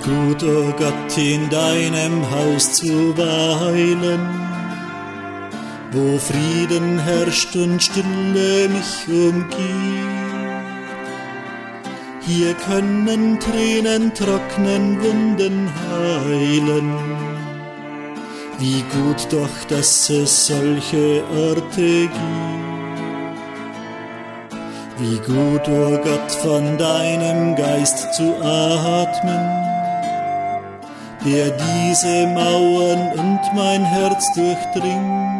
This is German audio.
gut, o Gott, in deinem Haus zu weilen, wo Frieden herrscht und Stille mich umgibt. Hier können Tränen trocknen, Wunden heilen. Wie gut doch, dass es solche Orte gibt. Wie gut, o Gott, von deinem Geist zu atmen, der diese Mauern und mein Herz durchdringt.